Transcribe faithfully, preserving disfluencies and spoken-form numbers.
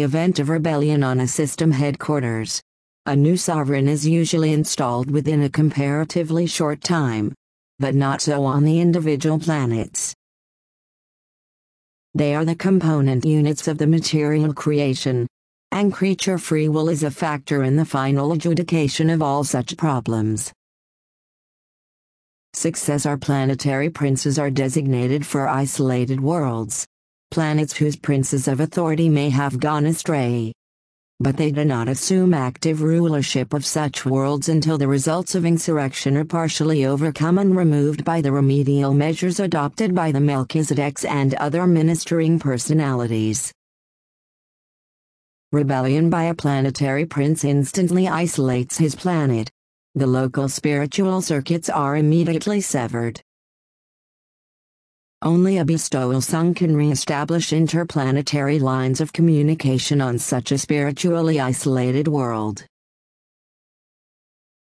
the event of rebellion on a system headquarters, a new sovereign is usually installed within a comparatively short time. But not so on the individual planets. They are the component units of the material creation, and creature free will is a factor in the final adjudication of all such problems. Six as our planetary princes are designated for isolated worlds, planets whose princes of authority may have gone astray. But they do not assume active rulership of such worlds until the results of insurrection are partially overcome and removed by the remedial measures adopted by the Melchizedeks and other ministering personalities. Rebellion by a planetary prince instantly isolates his planet. The local spiritual circuits are immediately severed. Only a bestowal sun can re-establish interplanetary lines of communication on such a spiritually isolated world.